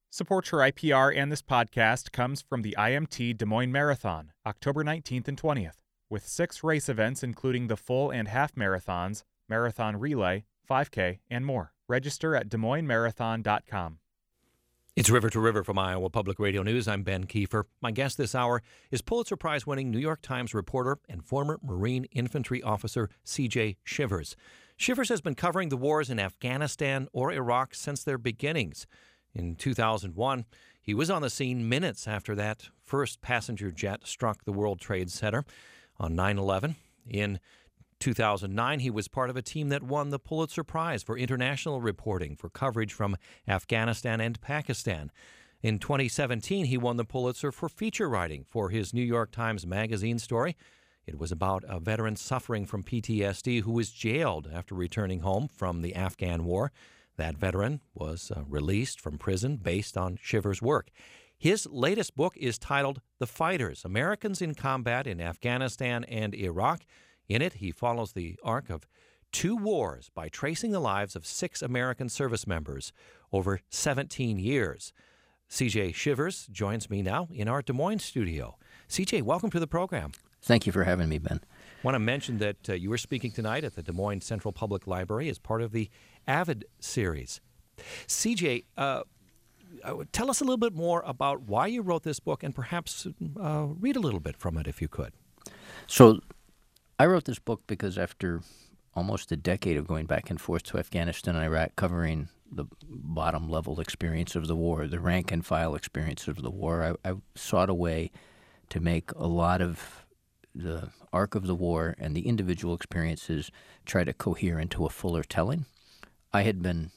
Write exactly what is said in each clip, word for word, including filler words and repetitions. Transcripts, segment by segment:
Support for I P R and this podcast comes from the I M T Des Moines Marathon, October nineteenth and twentieth, with six race events including the full and half marathons, marathon relay, five K, and more. Register at des moines marathon dot com. It's River to River from Iowa Public Radio News. I'm Ben Kiefer. My guest this hour is Pulitzer Prize-winning New York Times reporter and former Marine infantry officer C J Shivers. Shivers has been covering the wars in Afghanistan or Iraq since their beginnings. In two thousand one, he was on the scene minutes after that first passenger jet struck the World Trade Center on nine eleven. In two thousand nine, he was part of a team that won the Pulitzer Prize for international reporting for coverage from Afghanistan and Pakistan. In twenty seventeen, he won the Pulitzer for feature writing for his New York Times Magazine story. It was about a veteran suffering from P T S D who was jailed after returning home from the Afghan War. That veteran was uh, released from prison based on Shivers' work. His latest book is titled The Fighters, Americans in Combat in Afghanistan and Iraq. In it, he follows the arc of two wars by tracing the lives of six American service members over seventeen years. C J Shivers joins me now in our Des Moines studio. C J, welcome to the program. Thank you for having me, Ben. I want to mention that uh, you were speaking tonight at the Des Moines Central Public Library as part of the AVID series. C J, uh, tell us a little bit more about why you wrote this book and perhaps uh, read a little bit from it if you could. So I wrote this book because after almost a decade of going back and forth to Afghanistan and Iraq, covering the bottom-level experience of the war, the rank-and-file experience of the war, I, I sought a way to make a lot of the arc of the war and the individual experiences try to cohere into a fuller telling. I had been,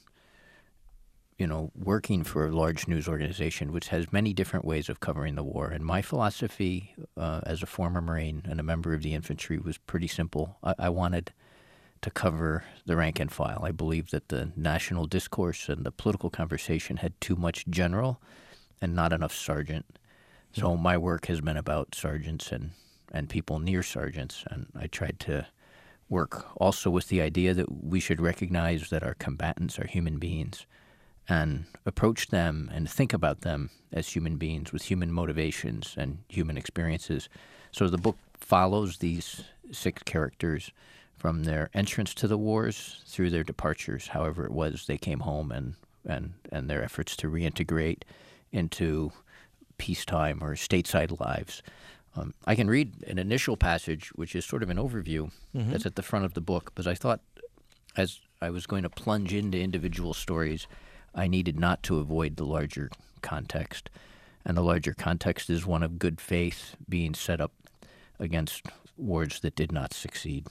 you know, working for a large news organization which has many different ways of covering the war. And my philosophy uh, as a former Marine and a member of the infantry was pretty simple. I, I wanted to cover the rank and file. I believed that the national discourse and the political conversation had too much general and not enough sergeant. So my work has been about sergeants and and people near sergeants, and I tried to work also with the idea that we should recognize that our combatants are human beings and approach them and think about them as human beings with human motivations and human experiences. So the book follows these six characters from their entrance to the wars through their departures, however it was they came home, and, and, and their efforts to reintegrate into peacetime or stateside lives. Um, I can read an initial passage, which is sort of an overview mm-hmm. that's at the front of the book, because I thought as I was going to plunge into individual stories, I needed not to avoid the larger context. And the larger context is one of good faith being set up against wars that did not succeed.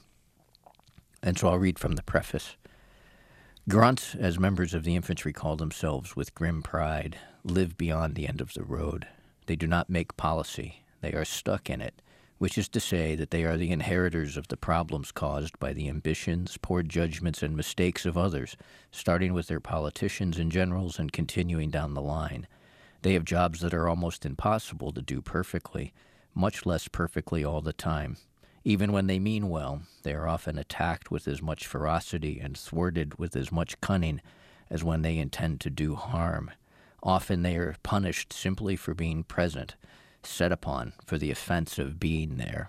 And so I'll read from the preface. Grunts, as members of the infantry call themselves with grim pride, live beyond the end of the road. They do not make policy. They are stuck in it, which is to say that they are the inheritors of the problems caused by the ambitions, poor judgments, and mistakes of others, starting with their politicians and generals and continuing down the line. They have jobs that are almost impossible to do perfectly, much less perfectly all the time. Even when they mean well, they are often attacked with as much ferocity and thwarted with as much cunning as when they intend to do harm. Often they are punished simply for being present, set upon for the offense of being there.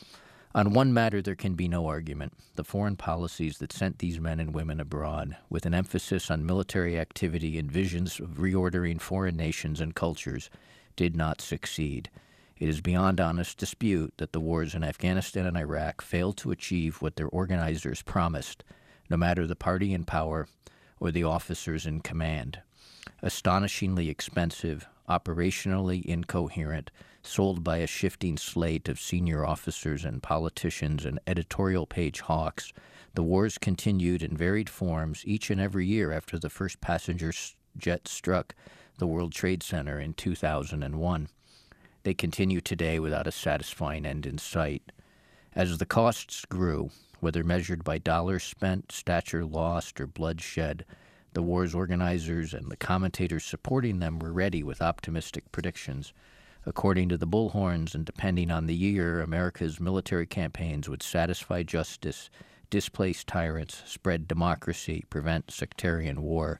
On one matter there can be no argument. The foreign policies that sent these men and women abroad, with an emphasis on military activity and visions of reordering foreign nations and cultures, did not succeed. It is beyond honest dispute that the wars in Afghanistan and Iraq failed to achieve what their organizers promised, no matter the party in power or the officers in command. Astonishingly expensive, operationally incoherent, sold by a shifting slate of senior officers and politicians and editorial page hawks, the wars continued in varied forms each and every year after the first passenger jet struck the World Trade Center in two thousand one. They continue today without a satisfying end in sight. As the costs grew, whether measured by dollars spent, stature lost, or blood shed, the war's organizers and the commentators supporting them were ready with optimistic predictions. According to the bullhorns and depending on the year, America's military campaigns would satisfy justice, displace tyrants, spread democracy, prevent sectarian war,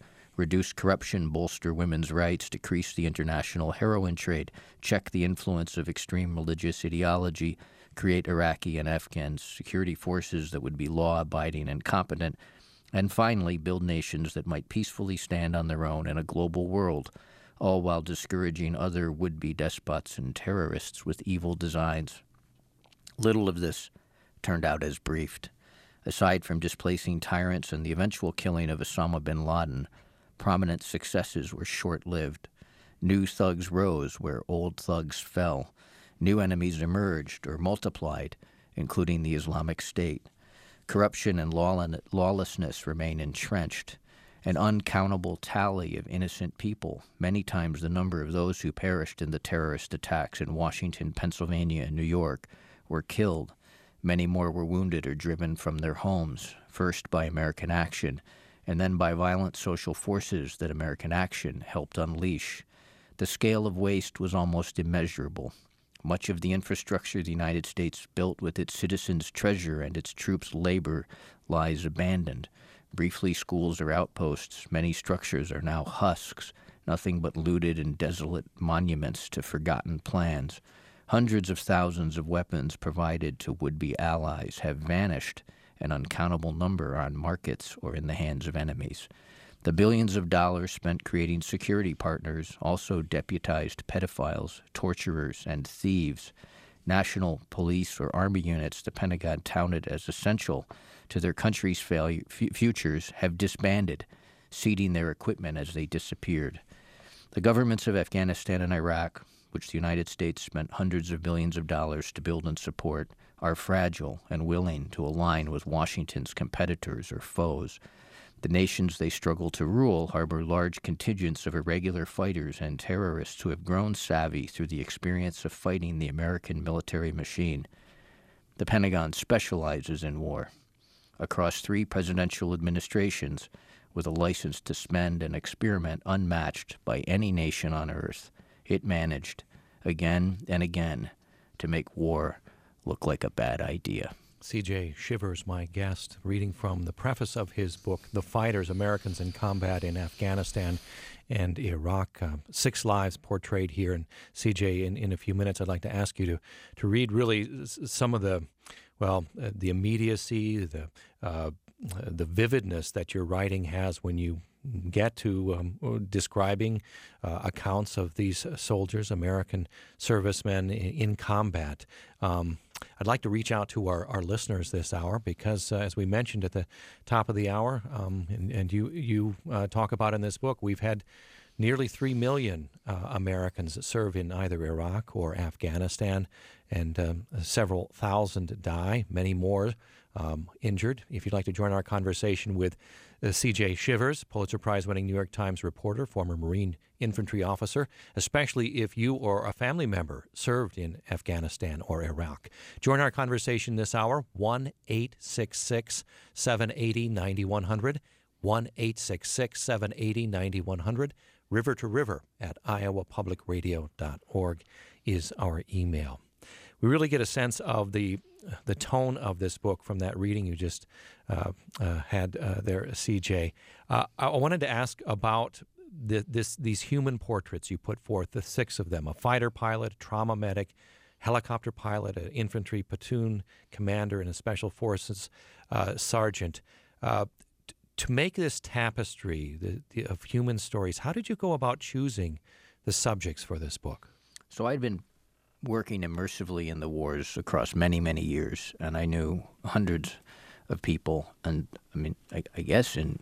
reduce corruption, bolster women's rights, decrease the international heroin trade, check the influence of extreme religious ideology, create Iraqi and Afghan security forces that would be law-abiding and competent, and finally build nations that might peacefully stand on their own in a global world, all while discouraging other would-be despots and terrorists with evil designs. Little of this turned out as briefed. Aside from displacing tyrants and the eventual killing of Osama bin Laden, prominent successes were short-lived. New thugs rose where old thugs fell. New enemies emerged or multiplied, including the Islamic State. Corruption and lawlessness remain entrenched. An uncountable tally of innocent people, many times the number of those who perished in the terrorist attacks in Washington, Pennsylvania, and New York, were killed. Many more were wounded or driven from their homes, first by American action, and then by violent social forces that American action helped unleash. The scale of waste was almost immeasurable. Much of the infrastructure the United States built with its citizens' treasure and its troops' labor lies abandoned. Briefly, schools are outposts. Many structures are now husks, nothing but looted and desolate monuments to forgotten plans. Hundreds of thousands of weapons provided to would-be allies have vanished, an uncountable number on markets or in the hands of enemies. The billions of dollars spent creating security partners also deputized pedophiles, torturers, and thieves. National police or army units the Pentagon touted as essential to their country's failure, f- futures have disbanded, ceding their equipment as they disappeared. The governments of Afghanistan and Iraq, which the United States spent hundreds of billions of dollars to build and support, are fragile and willing to align with Washington's competitors or foes. The nations they struggle to rule harbor large contingents of irregular fighters and terrorists who have grown savvy through the experience of fighting the American military machine. The Pentagon specializes in war. Across three presidential administrations, with a license to spend and experiment unmatched by any nation on earth, it managed, again and again, to make war look like a bad idea. C J Shivers, my guest, reading from the preface of his book, The Fighters, Americans in Combat in Afghanistan and Iraq. Uh, six lives portrayed here. And C J, in, in a few minutes, I'd like to ask you to, to read really some of the, well, uh, the immediacy, the uh, the vividness that your writing has when you get to um, describing uh, accounts of these soldiers, American servicemen in, in combat. Um, I'd like to reach out to our, our listeners this hour because, uh, as we mentioned at the top of the hour, um, and, and you, you uh, talk about in this book, we've had nearly three million uh, Americans that serve in either Iraq or Afghanistan, and um, several thousand die, many more um, injured. If you'd like to join our conversation with uh, C J Shivers, Pulitzer Prize-winning New York Times reporter, former Marine infantry officer, especially if you or a family member served in Afghanistan or Iraq. Join our conversation this hour, one eight six six, seven eight zero, nine one zero zero, one eight six six, seven eight zero, nine one zero zero. River to River at iowa public radio dot org is our email. We really get a sense of the the tone of this book from that reading you just uh, uh, had uh, there, C J. Uh, I wanted to ask about the, this these human portraits you put forth, the six of them: a fighter pilot, a trauma medic, helicopter pilot, an infantry platoon commander, and a special forces uh, sergeant. Uh, t- to make this tapestry the, the, of human stories, how did you go about choosing the subjects for this book? So I'd been working immersively in the wars across many, many years, and I knew hundreds of people. And I mean, I, I guess in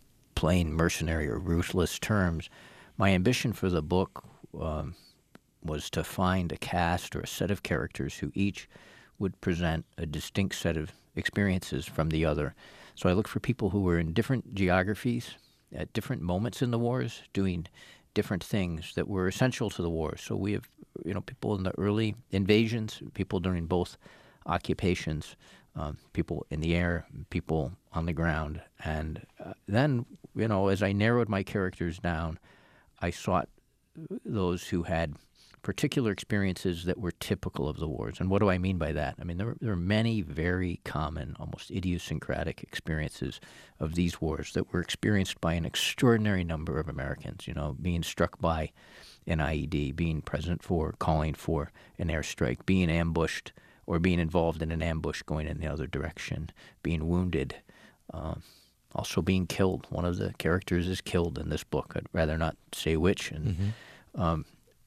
plain mercenary or ruthless terms, my ambition for the book um, was to find a cast or a set of characters who each would present a distinct set of experiences from the other. So I looked for people who were in different geographies at different moments in the wars, doing different things that were essential to the war. So we have, you know, people in the early invasions, people during both occupations, um, people in the air, people on the ground. And uh, then, you know, as I narrowed my characters down, I sought those who had particular experiences that were typical of the wars. And what do I mean by that? I mean, there, there are many very common, almost idiosyncratic experiences of these wars that were experienced by an extraordinary number of Americans, you know, being struck by an I E D, being present for, calling for an airstrike, being ambushed or being involved in an ambush going in the other direction, being wounded, um, also being killed. One of the characters is killed in this book. I'd rather not say which. And mm-hmm. um,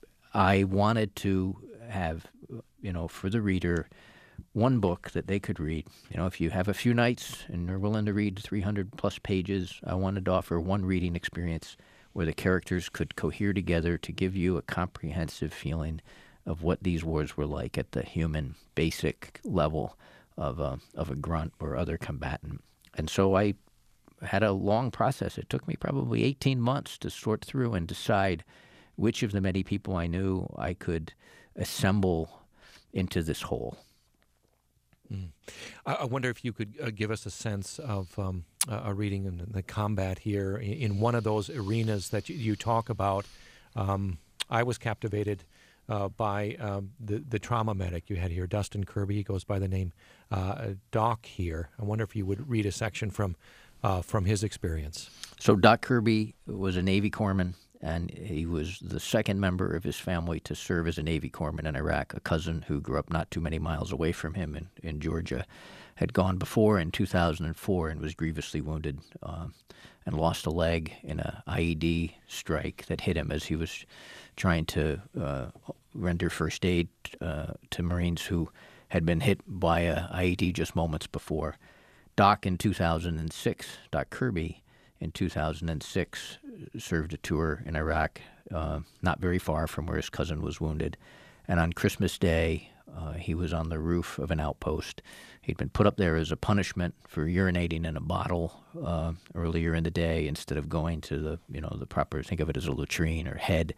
I wanted to have, you know, for the reader, one book that they could read. You know, if you have a few nights and are willing to read three hundred plus pages, I wanted to offer one reading experience where the characters could cohere together to give you a comprehensive feeling of what these wars were like at the human basic level of a, of a grunt or other combatant. And so I had a long process. It took me probably eighteen months to sort through and decide which of the many people I knew I could assemble into this whole. Mm. I, I wonder if you could uh, give us a sense of um, a reading in the combat here in, in one of those arenas that you, you talk about. Um, I was captivated uh, by um, the, the trauma medic you had here, Dustin Kirby. He goes by the name uh, Doc here. I wonder if you would read a section from uh, from his experience. So Doc Kirby was a Navy corpsman, and he was the second member of his family to serve as a Navy corpsman in Iraq. A cousin who grew up not too many miles away from him in, in Georgia had gone before in two thousand four and was grievously wounded uh, and lost a leg in a I E D strike that hit him as he was trying to uh, render first aid uh, to Marines who had been hit by a I E D just moments before. Doc in two thousand six, Doc Kirby, in two thousand six, served a tour in Iraq, uh, not very far from where his cousin was wounded. And on Christmas Day, uh, he was on the roof of an outpost. He'd been put up there as a punishment for urinating in a bottle uh, earlier in the day instead of going to the, you know, the proper, think of it as a latrine or head.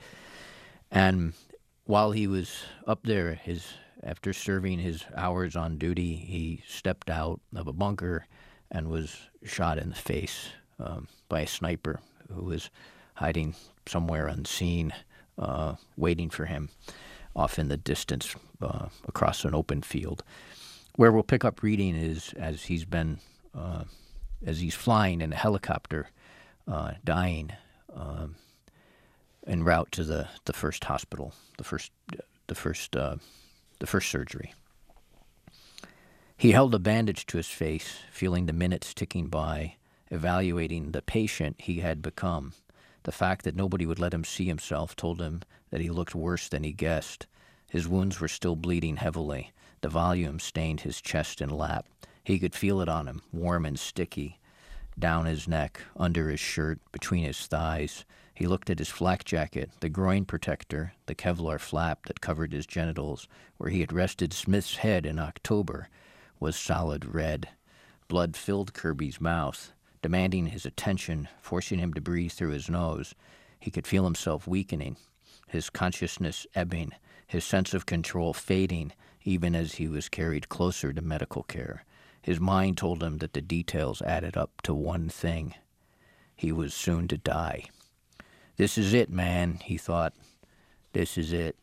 And while he was up there, his after serving his hours on duty, he stepped out of a bunker and was shot in the face Um, by a sniper who was hiding somewhere unseen, uh, waiting for him off in the distance uh, across an open field. Where we'll pick up reading is as he's been, uh, as he's flying in a helicopter, uh, dying um, en route to the, the first hospital, the first, the first, uh, the first surgery. He held a bandage to his face, feeling the minutes ticking by, evaluating the patient he had become. The fact that nobody would let him see himself told him that he looked worse than he guessed. His wounds were still bleeding heavily. The volume stained his chest and lap. He could feel it on him, warm and sticky, down his neck, under his shirt, between his thighs. He looked at his flak jacket, the groin protector, the Kevlar flap that covered his genitals, where he had rested Smith's head in October, was solid red. Blood filled Kirby's mouth, demanding his attention, forcing him to breathe through his nose. He could feel himself weakening, his consciousness ebbing, his sense of control fading, even as he was carried closer to medical care. His mind told him that the details added up to one thing. He was soon to die. This is it, man, he thought. This is it.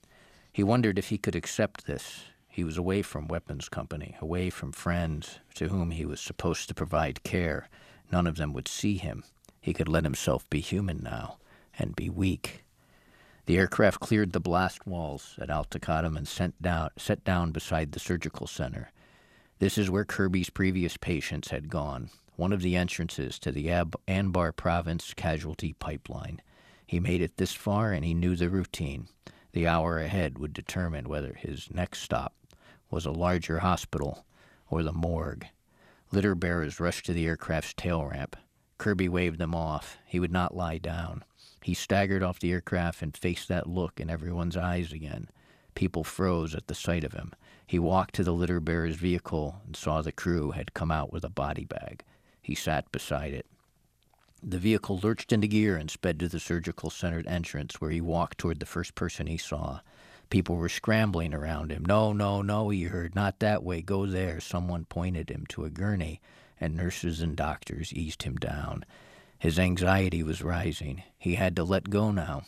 He wondered if he could accept this. He was away from weapons company, away from friends to whom he was supposed to provide care. None of them would see him. He could let himself be human now and be weak. The aircraft cleared the blast walls at Al Taqaddum and sent down, set down beside the surgical center. This is where Kirby's previous patients had gone, one of the entrances to the Ab- Anbar Province casualty pipeline. He made it this far and he knew the routine. The hour ahead would determine whether his next stop was a larger hospital or the morgue. Litter bearers rushed to the aircraft's tail ramp. Kirby waved them off. He would not lie down. He staggered off the aircraft and faced that look in everyone's eyes again. People froze at the sight of him. He walked to the litter bearer's vehicle and saw the crew had come out with a body bag. He sat beside it. The vehicle lurched into gear and sped to the surgical center entrance, where he walked toward the first person he saw. People were scrambling around him. No, no, no, he heard. Not that way. Go there. Someone pointed him to a gurney, and nurses and doctors eased him down. His anxiety was rising. He had to let go now.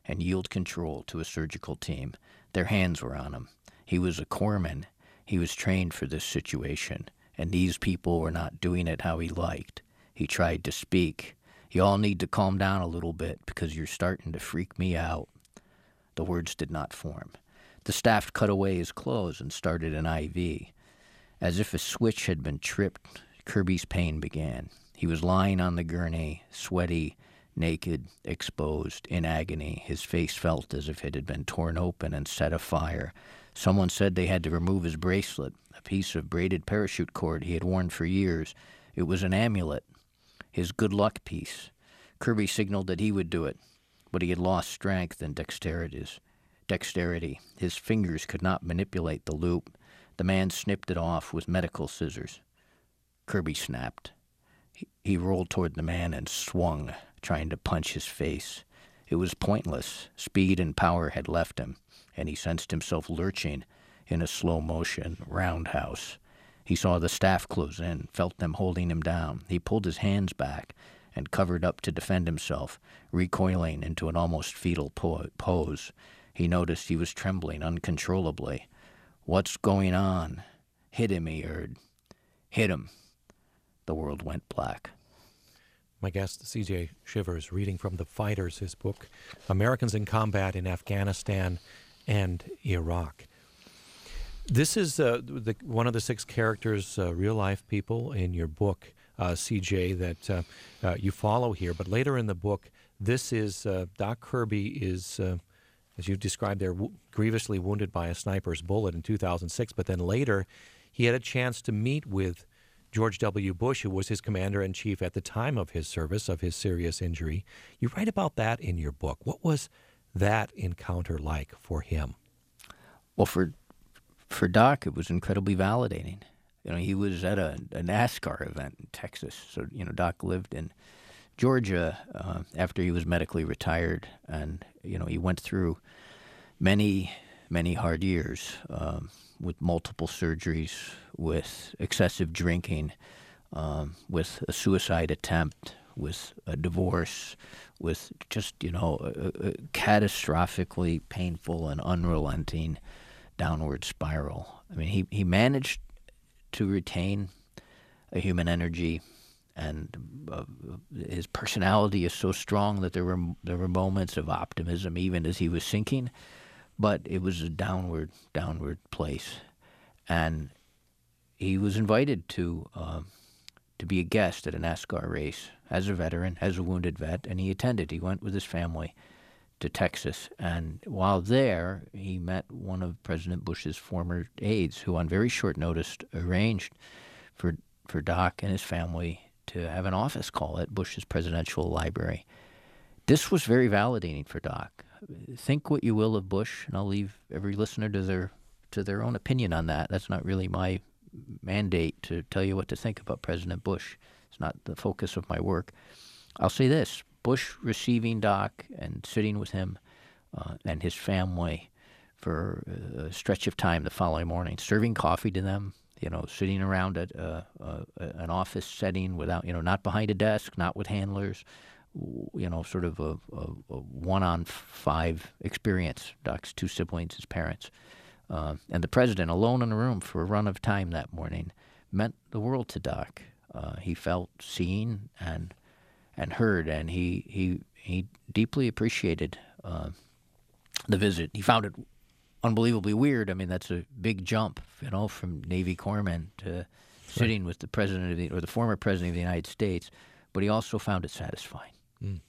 and yield control to a surgical team. Their hands were on him. He was a corpsman. He was trained for this situation, and these people were not doing it how he liked. He tried to speak. You all need to calm down a little bit because you're starting to freak me out. The words did not form. The staff cut away his clothes and started an I V. As if a switch had been tripped, Kirby's pain began. He was lying on the gurney, sweaty, naked, exposed, in agony. His face felt as if it had been torn open and set afire. Someone said they had to remove his bracelet, a piece of braided parachute cord he had worn for years. It was an amulet, his good luck piece. Kirby signaled that he would do it, but he had lost strength and dexterity. Dexterity. His fingers could not manipulate the loop. The man snipped it off with medical scissors. Kirby snapped. He, he rolled toward the man and swung, trying to punch his face. It was pointless. Speed and power had left him, and he sensed himself lurching in a slow-motion roundhouse. He saw the staff close in, felt them holding him down. He pulled his hands back and covered up to defend himself, recoiling into an almost fetal po- pose. He noticed he was trembling uncontrollably. "What's going on?" "Hit him," he heard. "Hit him." The world went black. My guest, C J Shivers, reading from The Fighters, his book, Americans in Combat in Afghanistan and Iraq. This is uh, the, one of the six characters, uh, real-life people in your book, uh, C J, that uh, uh, you follow here. But later in the book, this is, uh, Doc Kirby is, uh, as you described there, w- grievously wounded by a sniper's bullet in two thousand six. But then later, he had a chance to meet with George W. Bush, who was his commander-in-chief at the time of his service, of his serious injury. You write about that in your book. What was that encounter like for him? Well, for for Doc, it was incredibly validating. You know, he was at a, a NASCAR event in Texas. So, you know, Doc lived in Georgia uh, after he was medically retired. And, you know, he went through many, many hard years um, with multiple surgeries, with excessive drinking, um, with a suicide attempt, with a divorce, with just, you know, a, a catastrophically painful and unrelenting downward spiral. I mean, he, he managed to retain a human energy, and uh, his personality is so strong that there were there were moments of optimism even as he was sinking, but it was a downward, downward place. And he was invited to uh, to be a guest at a NASCAR race as a veteran, as a wounded vet, and he attended. He went with his family to Texas, and while there, he met one of President Bush's former aides, who on very short notice arranged for for Doc and his family to have an office call at Bush's presidential library. This was very validating for Doc. Think what you will of Bush, and I'll leave every listener to their to their own opinion on that. That's not really my mandate to tell you what to think about President Bush. It's not the focus of my work. I'll say this. Bush receiving Doc and sitting with him uh, and his family for a stretch of time the following morning, serving coffee to them, you know, sitting around at uh, uh, an office setting without, you know, not behind a desk, not with handlers, you know, sort of a, a, a one-on-five experience, Doc's two siblings, his parents. Uh, and the president, alone in a room for a run of time that morning, meant the world to Doc. Uh, he felt seen and and heard, and he he he deeply appreciated uh, the visit. He found it unbelievably weird. I mean, that's a big jump, you know, from Navy corpsman to sitting with the president of the, or the former president of the United States. But he also found it satisfying. Mm.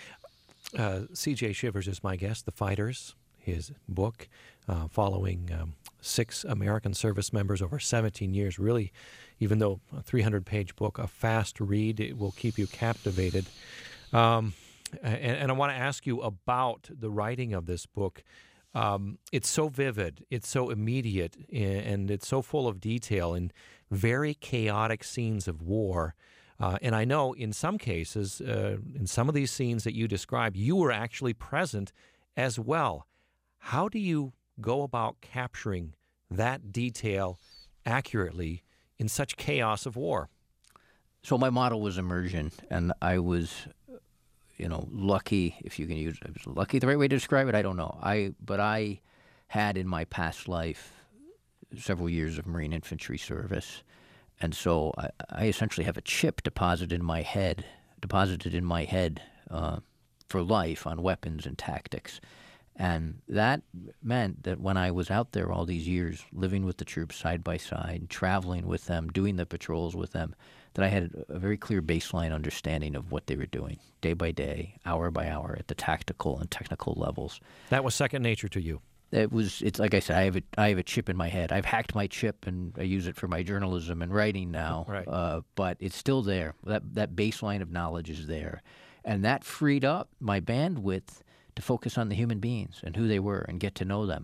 Uh, C J Shivers is my guest. The Fighters, his book, uh, following um, six American service members over seventeen years. Really, even though a three hundred page book, a fast read, it will keep you captivated. Um, and, and I want to ask you about the writing of this book. Um, it's so vivid, it's so immediate, and it's so full of detail in very chaotic scenes of war. Uh, and I know in some cases, uh, in some of these scenes that you describe, you were actually present as well. How do you go about capturing that detail accurately in such chaos of war? So my model was immersion, and I was, you know, lucky, if you can use is lucky the right way to describe it, I don't know. I But I had in my past life several years of Marine infantry service, and so I, I essentially have a chip deposited in my head, deposited in my head uh, for life on weapons and tactics. And that meant that when I was out there all these years, living with the troops side by side, traveling with them, doing the patrols with them, that I had a very clear baseline understanding of what they were doing day by day, hour by hour, at the tactical and technical levels. That was second nature to you. It was. It's like I said. I have a. I have a chip in my head. I've hacked my chip, and I use it for my journalism and writing now. Right. Uh, but it's still there. That that baseline of knowledge is there, and that freed up my bandwidth to focus on the human beings and who they were and get to know them.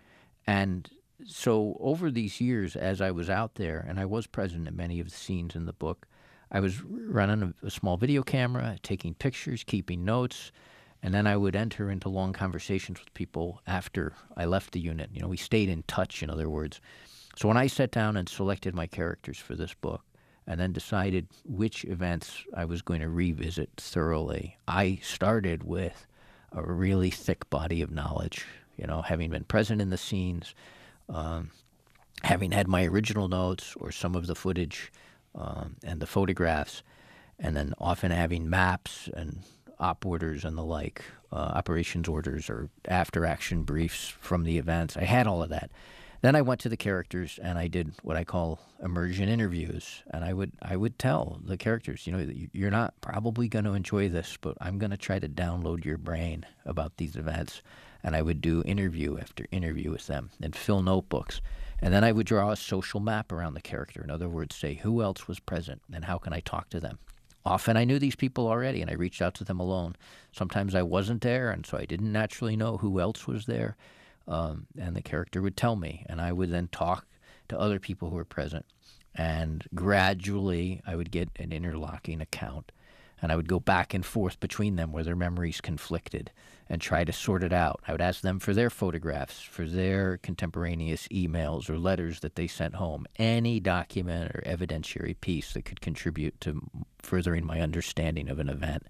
And so over these years, as I was out there, and I was present in many of the scenes in the book, I was running a, a small video camera, taking pictures, keeping notes. And then I would enter into long conversations with people after I left the unit. You know, we stayed in touch, in other words. So when I sat down and selected my characters for this book and then decided which events I was going to revisit thoroughly, I started with a really thick body of knowledge, you know, having been present in the scenes, um, having had my original notes or some of the footage um, and the photographs, and then often having maps and op orders and the like, uh, operations orders or after-action briefs from the events. I had all of that. Then I went to the characters and I did what I call immersion interviews, and I would I would tell the characters, you know, you're not probably going to enjoy this, but I'm going to try to download your brain about these events. And I would do interview after interview with them and fill notebooks. And then I would draw a social map around the character. In other words, say who else was present and how can I talk to them. Often I knew these people already, and I reached out to them alone. Sometimes I wasn't there, and so I didn't naturally know who else was there. Um, and the character would tell me, and I would then talk to other people who were present. And gradually, I would get an interlocking account, and I would go back and forth between them where their memories conflicted and try to sort it out. I would ask them for their photographs, for their contemporaneous emails or letters that they sent home, any document or evidentiary piece that could contribute to furthering my understanding of an event.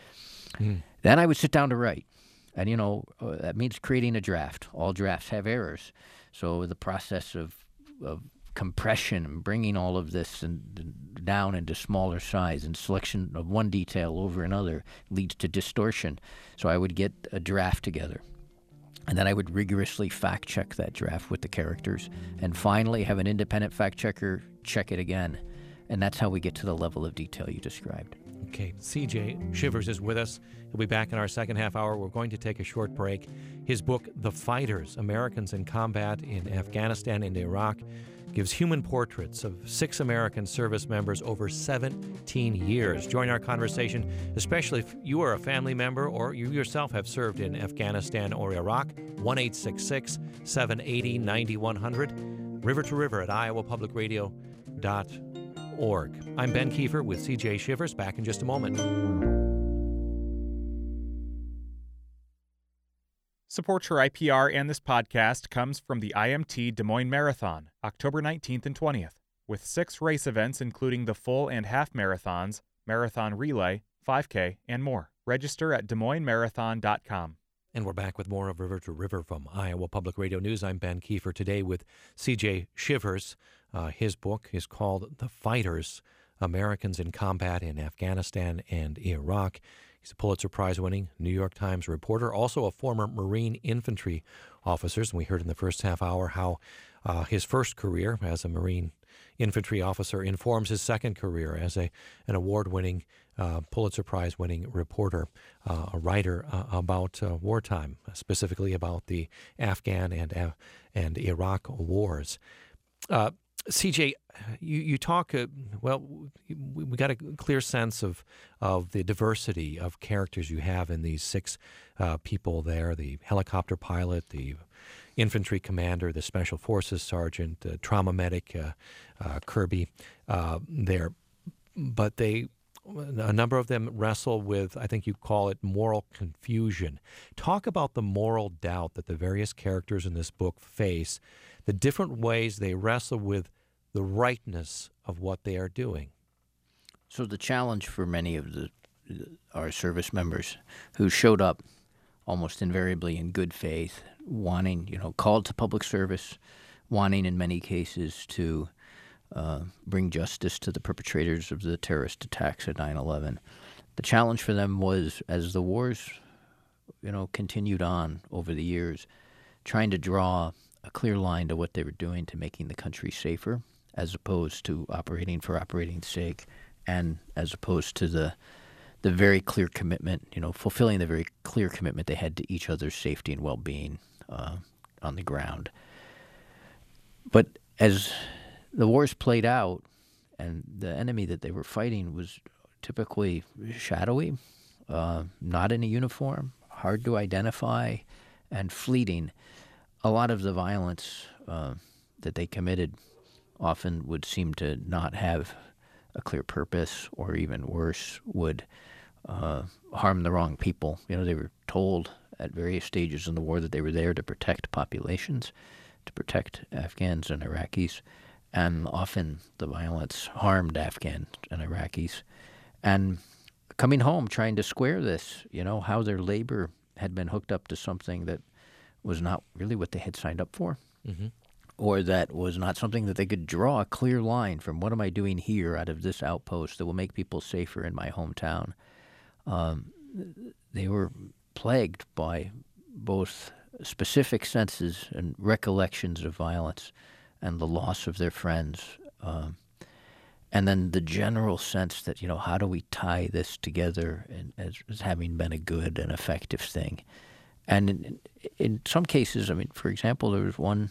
Mm. Then I would sit down to write. And, you know, uh, that means creating a draft. All drafts have errors. So the process of, of compression and bringing all of this and, and down into smaller size and selection of one detail over another leads to distortion. So I would get a draft together. And then I would rigorously fact-check that draft with the characters. And finally have an independent fact-checker check it again. And that's how we get to the level of detail you described. Okay, C J Shivers is with us. He'll be back in our second half hour. We're going to take a short break. His book, The Fighters, Americans in Combat in Afghanistan and Iraq, gives human portraits of six American service members over seventeen years. Join our conversation, especially if you are a family member or you yourself have served in Afghanistan or Iraq. one eight six six, seven eight zero, nine one zero zero. River to River at iowa public radio dot org. I'm Ben Kiefer with C J Shivers. Back in just a moment. Support for I P R and this podcast comes from the I M T Des Moines Marathon, October nineteenth and twentieth, with six race events including the full and half marathons, marathon relay, five K, and more. Register at des moines marathon dot com. And we're back with more of River to River from Iowa Public Radio News. I'm Ben Kiefer today with C J Shivers. Uh, his book is called The Fighters, Americans in Combat in Afghanistan and Iraq. He's a Pulitzer Prize-winning New York Times reporter, also a former Marine infantry officer. And we heard in the first half hour how uh, his first career as a Marine infantry officer informs his second career as a an award-winning uh, Pulitzer Prize-winning reporter, uh, a writer uh, about uh, wartime, specifically about the Afghan and uh, and Iraq wars. Uh, C J, you, you talk, uh, well, we, we got a clear sense of, of the diversity of characters you have in these six uh, people there, the helicopter pilot, the infantry commander, the special forces sergeant, the trauma medic, uh, uh, Kirby uh, there. But they, a number of them wrestle with, I think you call it moral confusion. Talk about the moral doubt that the various characters in this book face, the different ways they wrestle with the rightness of what they are doing. So the challenge for many of the our service members who showed up almost invariably in good faith, wanting, you know, called to public service, wanting in many cases to uh, bring justice to the perpetrators of the terrorist attacks at nine eleven. The challenge for them was, as the wars, you know, continued on over the years, trying to draw a clear line to what they were doing to making the country safer, as opposed to operating for operating's sake, and as opposed to the the very clear commitment, you know, fulfilling the very clear commitment they had to each other's safety and well-being uh, on the ground. But as the wars played out, and the enemy that they were fighting was typically shadowy, uh, not in a uniform, hard to identify, and fleeting, a lot of the violence uh, that they committed often would seem to not have a clear purpose, or even worse, would uh, harm the wrong people. You know, they were told at various stages in the war that they were there to protect populations, to protect Afghans and Iraqis, and often the violence harmed Afghans and Iraqis. And coming home, trying to square this, you know, how their labor had been hooked up to something that was not really what they had signed up for. Mm-hmm. Or that was not something that they could draw a clear line from, what am I doing here out of this outpost that will make people safer in my hometown? Um, they were plagued by both specific senses and recollections of violence and the loss of their friends, um, and then the general sense that, you know, how do we tie this together in, as, as having been a good and effective thing? And in, in some cases, I mean, for example, there was one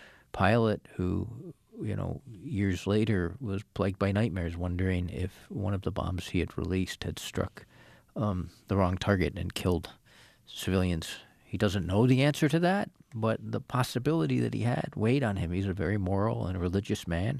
pilot who, you know, years later was plagued by nightmares, wondering if one of the bombs he had released had struck um, the wrong target and killed civilians. He doesn't know the answer to that, but the possibility that he had weighed on him. He's a very moral and religious man,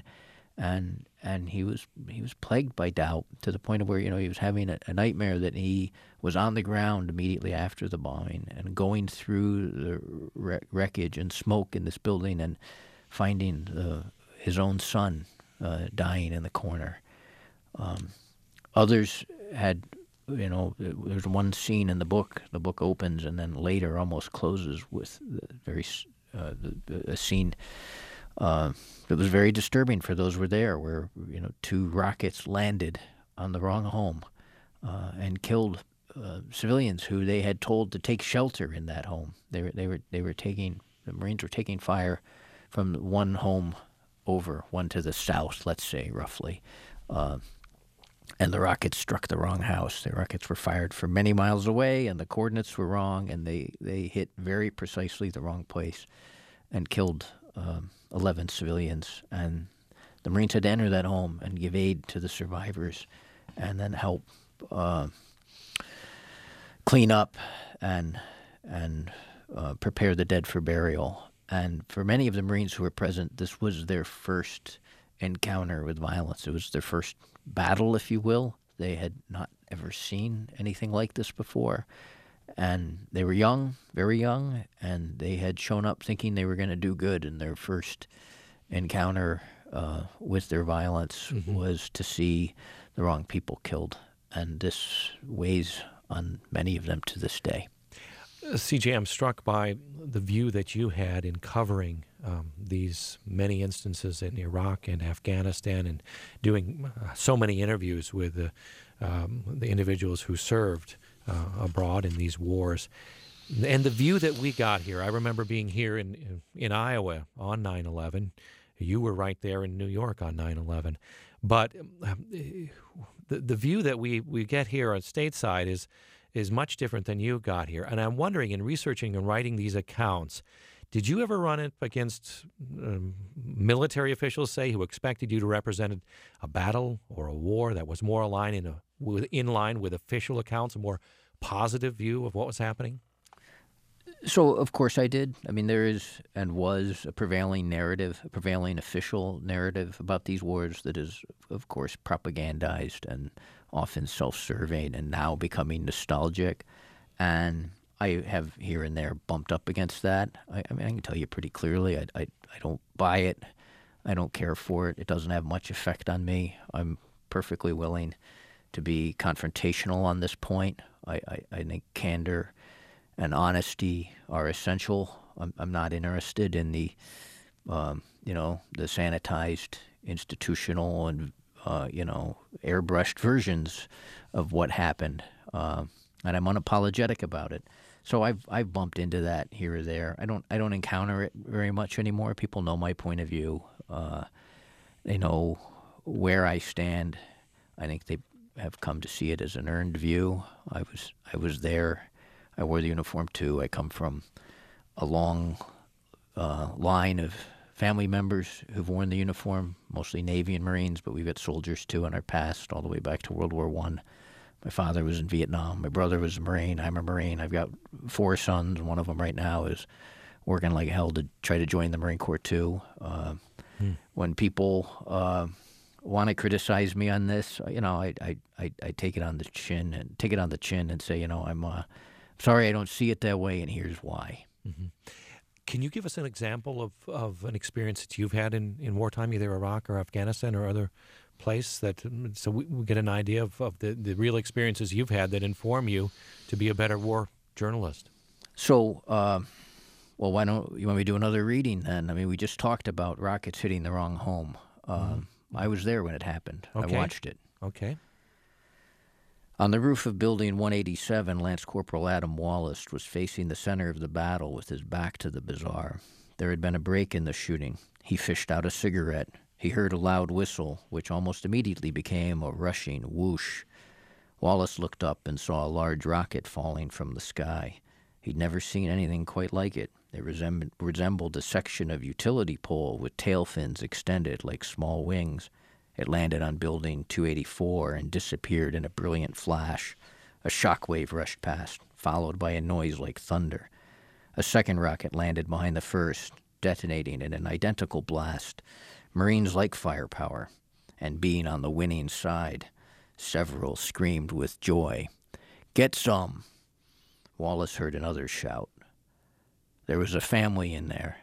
and and he was he was plagued by doubt to the point of where, you know, he was having a, a nightmare that he was on the ground immediately after the bombing and going through the wreck, wreckage and smoke in this building and finding the, his own son uh, dying in the corner. Um, others had, you know, there's one scene in the book. The book opens and then later almost closes with the very uh, the, a scene uh, that was very disturbing for those who were there, where, you know, two rockets landed on the wrong home uh, and killed uh, civilians who they had told to take shelter in that home. They were they were they were taking the Marines were taking fire from one home over, one to the south, let's say, roughly. Uh, and the rockets struck the wrong house. The rockets were fired from many miles away, and the coordinates were wrong, and they, they hit very precisely the wrong place and killed um, eleven civilians. And the Marines had to enter that home and give aid to the survivors and then help uh, clean up and, and uh, prepare the dead for burial. And for many of the Marines who were present, this was their first encounter with violence. It was their first battle, if you will. They had not ever seen anything like this before. And they were young, very young, and they had shown up thinking they were going to do good. And their first encounter uh, with their violence mm-hmm. was to see the wrong people killed. And this weighs on many of them to this day. C J, I'm struck by the view that you had in covering um, these many instances in Iraq and Afghanistan and doing uh, so many interviews with the, um, the individuals who served uh, abroad in these wars. And the view that we got here, I remember being here in, in, in Iowa on nine eleven. You were right there in New York on nine eleven. But um, the, the view that we, we get here on stateside is is much different than you got here. And I'm wondering, in researching and writing these accounts, did you ever run up against um, military officials, say, who expected you to represent a battle or a war that was more aligned in, a, with, in line with official accounts, a more positive view of what was happening? So, of course, I did. I mean, there is and was a prevailing narrative, a prevailing official narrative about these wars that is, of course, propagandized and often self-serving and now becoming nostalgic. And I have here and there bumped up against that. I, I mean, I can tell you pretty clearly, I, I, I don't buy it. I don't care for it. It doesn't have much effect on me. I'm perfectly willing to be confrontational on this point. I, I, I think candor and honesty are essential. I'm, I'm not interested in the, um, you know, the sanitized, institutional, and uh, you know, airbrushed versions of what happened, uh, and I'm unapologetic about it. So I've I've bumped into that here or there. I don't I don't encounter it very much anymore. People know my point of view. Uh, they know where I stand. I think they have come to see it as an earned view. I was I was there. I wore the uniform too. I come from a long uh, line of family members who've worn the uniform, mostly Navy and Marines, but we've got soldiers too in our past, all the way back to World War One. My father was in Vietnam. My brother was a Marine. I'm a Marine. I've got four sons. One of them right now is working like hell to try to join the Marine Corps too. Uh, hmm. When people uh, want to criticize me on this, you know, I, I I I take it on the chin and take it on the chin and say, you know, I'm uh, sorry I don't see it that way, and here's why. Mm-hmm. Can you give us an example of, of an experience that you've had in, in wartime, either Iraq or Afghanistan or other place, that so we, we get an idea of, of the, the real experiences you've had that inform you to be a better war journalist? So, uh, well, why don't you want me to do another reading then? I mean, we just talked about rockets hitting the wrong home. Um, mm. I was there when it happened. Okay. I watched it. Okay. On the roof of Building one eighty-seven, Lance Corporal Adam Wallace was facing the center of the battle with his back to the bazaar. There had been a break in the shooting. He fished out a cigarette. He heard a loud whistle, which almost immediately became a rushing whoosh. Wallace looked up and saw a large rocket falling from the sky. He'd never seen anything quite like it. It resem- resembled a section of utility pole with tail fins extended like small wings. It landed on Building two eighty-four and disappeared in a brilliant flash. A shockwave rushed past, followed by a noise like thunder. A second rocket landed behind the first, detonating in an identical blast. Marines like firepower, and being on the winning side, several screamed with joy. "Get some!" Wallace heard another shout. There was a family in there.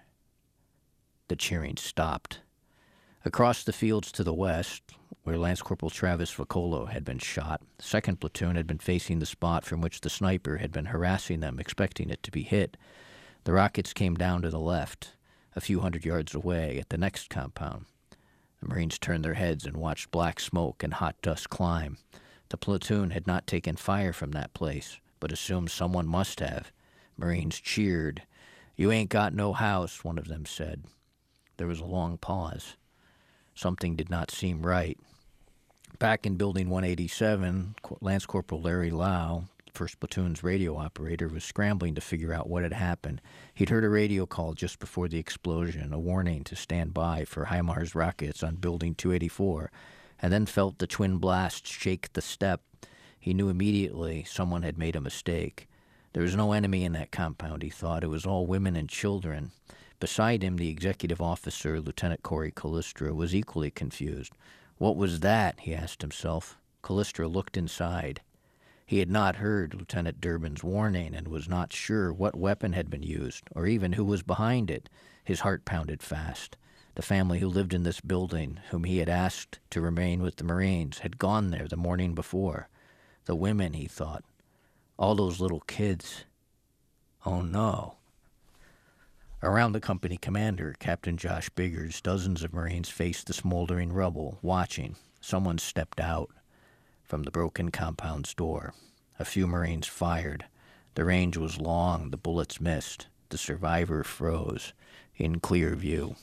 The cheering stopped. Across the fields to the west, where Lance Corporal Travis Vocolo had been shot, the second platoon had been facing the spot from which the sniper had been harassing them, expecting it to be hit. The rockets came down to the left, a few hundred yards away, at the next compound. The Marines turned their heads and watched black smoke and hot dust climb. The platoon had not taken fire from that place, but assumed someone must have. Marines cheered. "You ain't got no house," one of them said. There was a long pause. Something did not seem right. Back in Building one eighty-seven, Lance Corporal Larry Lau, first Platoon's radio operator, was scrambling to figure out what had happened. He'd heard a radio call just before the explosion, a warning to stand by for HIMARS rockets on Building two eighty-four, and then felt the twin blasts shake the step. He knew immediately someone had made a mistake. There was no enemy in that compound, he thought. It was all women and children. Beside him, the executive officer, Lieutenant Corey Callistra, was equally confused. What was that? He asked himself. Callistra looked inside. He had not heard Lieutenant Durbin's warning and was not sure what weapon had been used, or even who was behind it. His heart pounded fast. The family who lived in this building, whom he had asked to remain with the Marines, had gone there the morning before. The women, he thought. All those little kids. Oh, no. Around the company commander, Captain Josh Biggers, dozens of Marines faced the smoldering rubble, watching. Someone stepped out from the broken compound's door. A few Marines fired. The range was long, the bullets missed. The survivor froze, in clear view.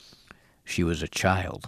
She was a child.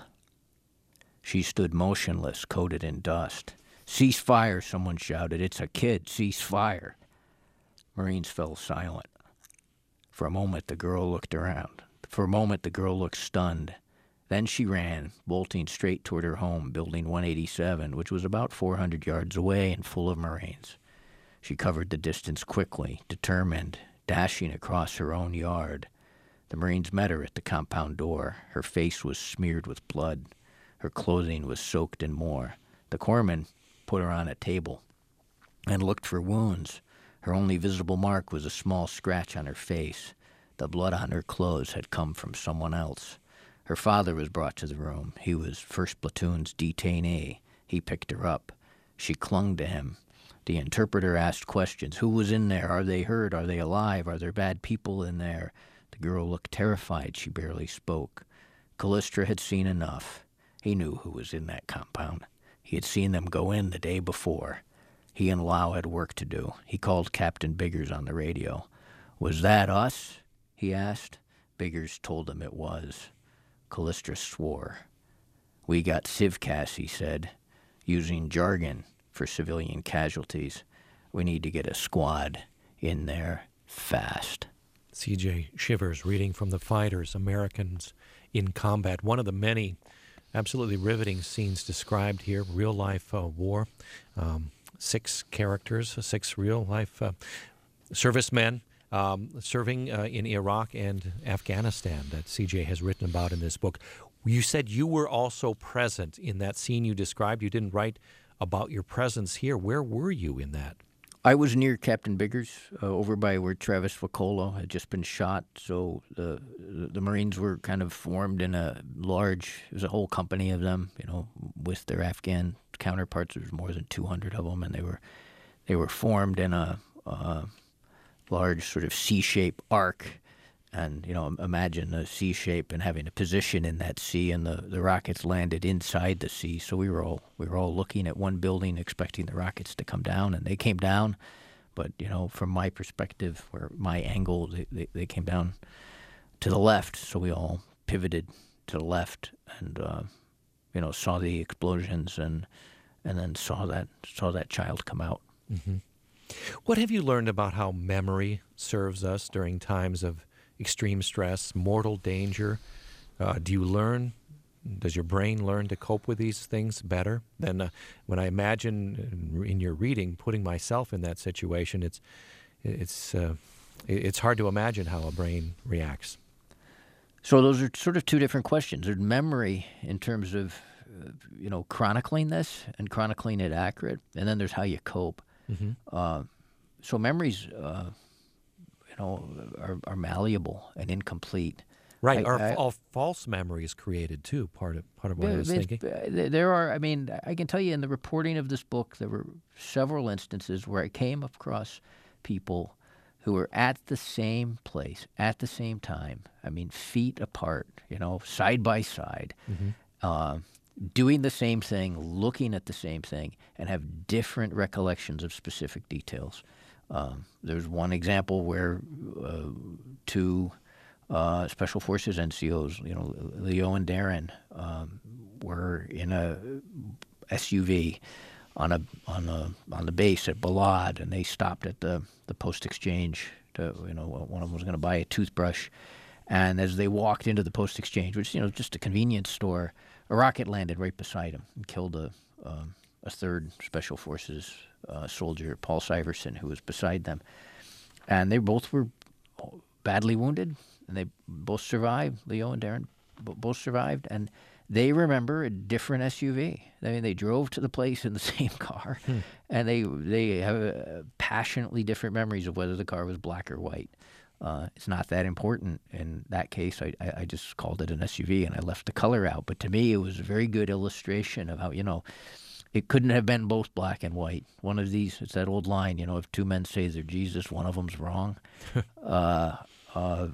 She stood motionless, coated in dust. "Cease fire," someone shouted. "It's a kid. Cease fire." Marines fell silent. For a moment, the girl looked around. For a moment, the girl looked stunned. Then she ran, bolting straight toward her home, Building one eighty-seven, which was about four hundred yards away and full of Marines. She covered the distance quickly, determined, dashing across her own yard. The Marines met her at the compound door. Her face was smeared with blood. Her clothing was soaked in more. The corpsman put her on a table and looked for wounds. Her only visible mark was a small scratch on her face. The blood on her clothes had come from someone else. Her father was brought to the room. He was First Platoon's detainee. He picked her up. She clung to him. The interpreter asked questions. Who was in there? Are they hurt? Are they alive? Are there bad people in there? The girl looked terrified. She barely spoke. Callistra had seen enough. He knew who was in that compound. He had seen them go in the day before. He and Lau had work to do. He called Captain Biggers on the radio. Was that us? He asked. Biggers told him it was. Callistra swore. We got Civcas, he said, using jargon for civilian casualties. We need to get a squad in there fast. C J Shivers reading from The Fighters, Americans in Combat. One of the many absolutely riveting scenes described here, real-life uh, war. Um, six characters, six real-life uh, servicemen um, serving uh, in Iraq and Afghanistan that C J has written about in this book. You said you were also present in that scene you described. You didn't write about your presence here. Where were you in that? I was near Captain Biggers, uh, over by where Travis Vocolo had just been shot. So the the Marines were kind of formed in a large, it was a whole company of them, you know, with their Afghan counterparts. There was more than two hundred of them, and they were they were formed in a, a large sort of C-shaped arc. And, you know, imagine a C shape and having a position in that C, and the, the rockets landed inside the C. So we were all we were all looking at one building, expecting the rockets to come down, and they came down. But, you know, from my perspective, where my angle, they, they, they came down to the left. So we all pivoted to the left and, uh, you know, saw the explosions and and then saw that saw that child come out. Mm-hmm. What have you learned about how memory serves us during times of extreme stress, mortal danger? Uh, do you learn, does your brain learn to cope with these things better? Than uh, when I imagine in your reading, putting myself in that situation, it's it's uh, it's hard to imagine how a brain reacts. So those are sort of two different questions. There's memory in terms of, uh, you know, chronicling this and chronicling it accurate, and then there's how you cope. Mm-hmm. Uh, so memories, uh, you know, are, are malleable and incomplete. Right, I, or I, all false memories created too. Part of part of what I was thinking. There are. I mean, I can tell you in the reporting of this book, there were several instances where I came across people who were at the same place at the same time. I mean, feet apart. You know, side by side. Mm-hmm. Uh, doing the same thing, looking at the same thing, and have different recollections of specific details. Um, there's one example where uh, two uh, Special Forces N C Os, you know, Leo and Darren, um, were in a S U V on a on a on the base at Balad, and they stopped at the the post exchange. To, you know, one of them was going to buy a toothbrush, and as they walked into the post exchange, which you know just a convenience store, a rocket landed right beside him and killed a um, a third Special Forces uh, soldier, Paul Syverson, who was beside them. And they both were badly wounded, and they both survived. Leo and Darren both survived, and they remember a different S U V. I mean, they drove to the place in the same car, hmm. and they they have uh, passionately different memories of whether the car was black or white. Uh, it's not that important in that case. I, I, I just called it an S U V, and I left the color out. But to me, it was a very good illustration of how, you know, it couldn't have been both black and white. One of these, it's that old line, you know, if two men say they're Jesus, one of them's wrong. uh, uh,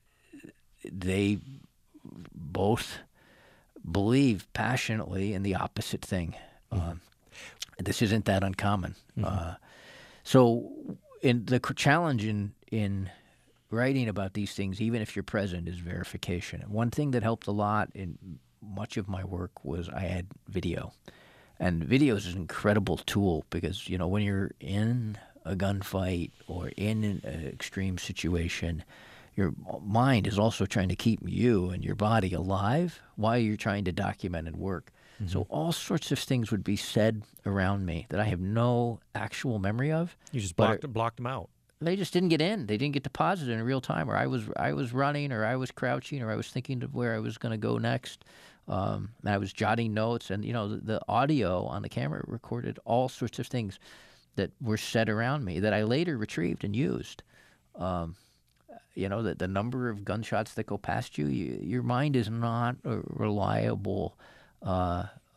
they both believe passionately in the opposite thing. Mm-hmm. Um, this isn't that uncommon. Mm-hmm. Uh, so in the challenge in in writing about these things, even if you're present, is verification. And one thing that helped a lot in much of my work was I had video. And video is an incredible tool because, you know, when you're in a gunfight or in an extreme situation, your mind is also trying to keep you and your body alive while you're trying to document and work. Mm-hmm. So all sorts of things would be said around me that I have no actual memory of. You just blocked, it, blocked them out. They just didn't get in. They didn't get deposited in real time. Or I was I was running, or I was crouching, or I was thinking of where I was going to go next. Um, and I was jotting notes, and you know the, the audio on the camera recorded all sorts of things that were said around me that I later retrieved and used. Um, you know, the, the number of gunshots that go past you, you your mind is not a reliable uh,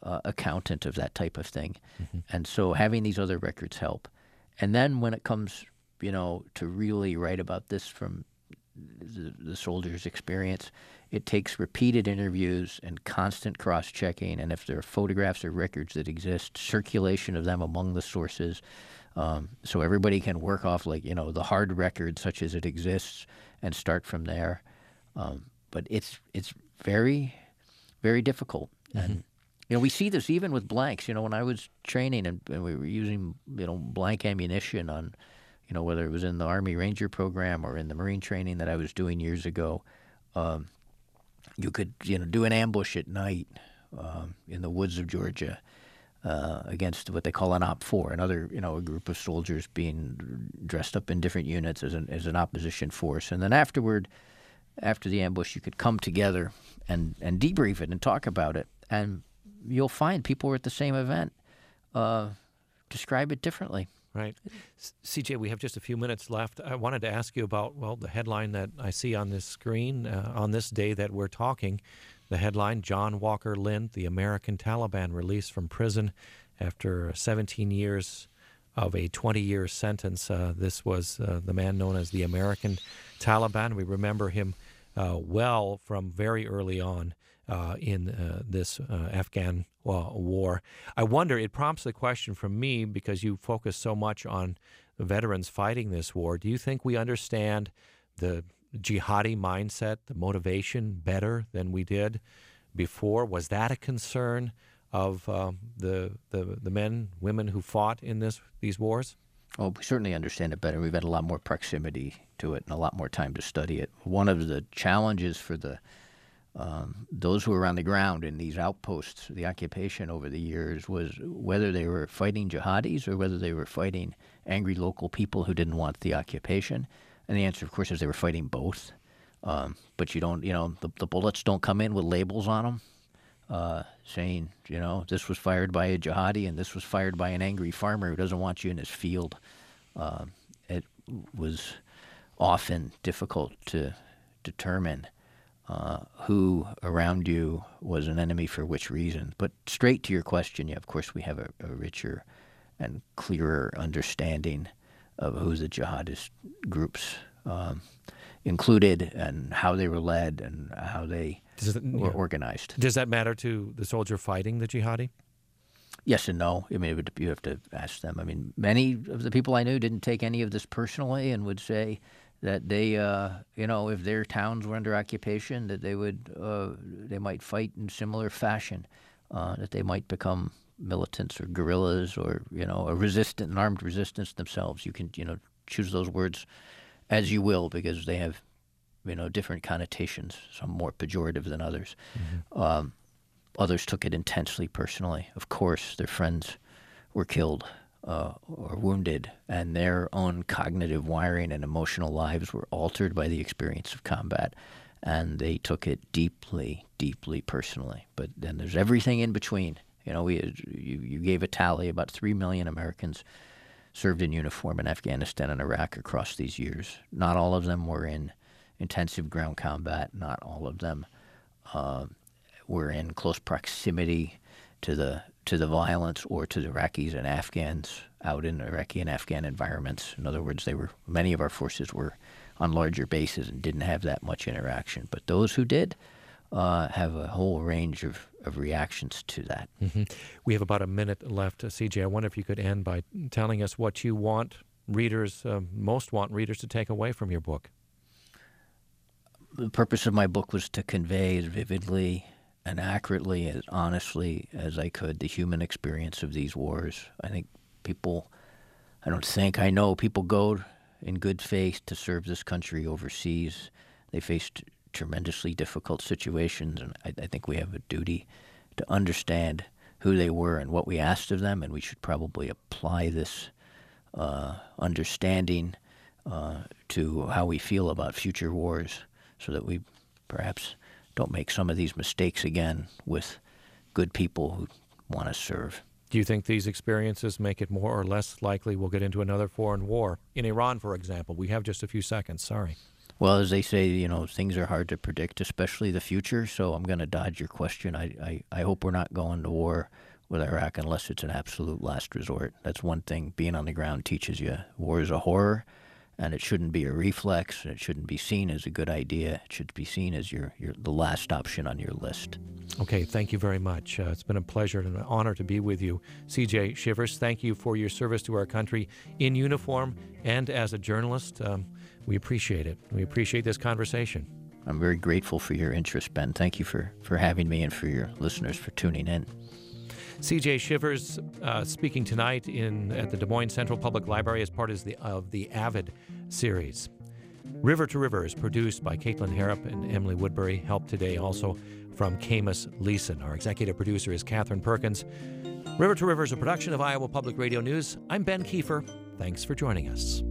uh, accountant of that type of thing. Mm-hmm. And so having these other records help. And then when it comes, you know, to really write about this from the, the soldier's experience, it takes repeated interviews and constant cross-checking. And if there are photographs or records that exist, circulation of them among the sources, um, so everybody can work off, like, you know, the hard record such as it exists and start from there. Um, but it's it's very, very difficult. Mm-hmm. And you know, we see this even with blanks. You know, when I was training and, and we were using, you know, blank ammunition on, you know, whether it was in the Army Ranger program or in the Marine training that I was doing years ago, um, you could, you know, do an ambush at night um, in the woods of Georgia uh, against what they call an op four, another, you know, a group of soldiers being dressed up in different units as an as an opposition force, and then afterward, after the ambush, you could come together and and debrief it and talk about it, and you'll find people were at the same event uh, describe it differently. Right. C J, we have just a few minutes left. I wanted to ask you about, well, the headline that I see on this screen uh, on this day that we're talking. The headline, John Walker Lindh, the American Taliban released from prison after seventeen years of a twenty-year sentence. Uh, this was uh, the man known as the American Taliban. We remember him uh, well from very early on. Uh, in uh, this uh, Afghan uh, war. I wonder, it prompts the question from me, because you focus so much on the veterans fighting this war. Do you think we understand the jihadi mindset, the motivation, better than we did before? Was that a concern of um, the, the the men, women who fought in this these wars? Oh, we certainly understand it better. We've had a lot more proximity to it and a lot more time to study it. One of the challenges for the Um, those who were on the ground in these outposts, the occupation over the years, was whether they were fighting jihadis or whether they were fighting angry local people who didn't want the occupation. And the answer, of course, is they were fighting both. Um, but you don't, you know, the, the bullets don't come in with labels on them uh, saying, you know, this was fired by a jihadi and this was fired by an angry farmer who doesn't want you in his field. Uh, it was often difficult to determine Uh, who around you was an enemy for which reason. But straight to your question, yeah, of course we have a, a richer and clearer understanding of who the jihadist groups um, included and how they were led and how they Does it, were yeah. organized. Does that matter to the soldier fighting the jihadi? Yes and no. I mean, it would, you have to ask them. I mean, many of the people I knew didn't take any of this personally and would say that they, uh, you know, if their towns were under occupation, that they would, uh, they might fight in similar fashion, uh, that they might become militants or guerrillas or, you know, a resistant, an armed resistance themselves. You can, you know, choose those words as you will because they have, you know, different connotations, some more pejorative than others. Mm-hmm. Um, others took it intensely personally. Of course, their friends were killed Uh, or wounded, and their own cognitive wiring and emotional lives were altered by the experience of combat, and they took it deeply, deeply personally. But then there's everything in between. You know, we you, you gave a tally, about three million Americans served in uniform in Afghanistan and Iraq across these years. Not all of them were in intensive ground combat. Not all of them uh, were in close proximity to the to the violence or to the Iraqis and Afghans out in Iraqi and Afghan environments. In other words, they were many of our forces were on larger bases and didn't have that much interaction. But those who did uh, have a whole range of, of reactions to that. Mm-hmm. We have about a minute left. Uh, C J, I wonder if you could end by telling us what you want readers, uh, most want readers to take away from your book. The purpose of my book was to convey as vividly and accurately, as honestly as I could, the human experience of these wars. I think people, I don't think, I know people go in good faith to serve this country overseas. They faced tremendously difficult situations, and I, I think we have a duty to understand who they were and what we asked of them, and we should probably apply this uh, understanding uh, to how we feel about future wars so that we perhaps don't make some of these mistakes again with good people who want to serve. Do you think these experiences make it more or less likely we'll get into another foreign war? In Iran, for example, we have just a few seconds, sorry. Well, as they say, you know, things are hard to predict, especially the future. So I'm going to dodge your question. I, I, I hope we're not going to war with Iraq unless it's an absolute last resort. That's one thing being on the ground teaches you. War is a horror, and it shouldn't be a reflex, and it shouldn't be seen as a good idea. It should be seen as your, your the last option on your list. Okay, thank you very much. Uh, it's been a pleasure and an honor to be with you. C J Shivers, thank you for your service to our country in uniform and as a journalist. Um, we appreciate it. We appreciate this conversation. I'm very grateful for your interest, Ben. Thank you for, for having me and for your listeners for tuning in. C J Shivers uh, speaking tonight in at the Des Moines Central Public Library as part of the, of the AVID series. River to River is produced by Caitlin Harrop and Emily Woodbury. Help today also from Camus Leeson. Our executive producer is Catherine Perkins. River to River is a production of Iowa Public Radio News. I'm Ben Kiefer. Thanks for joining us.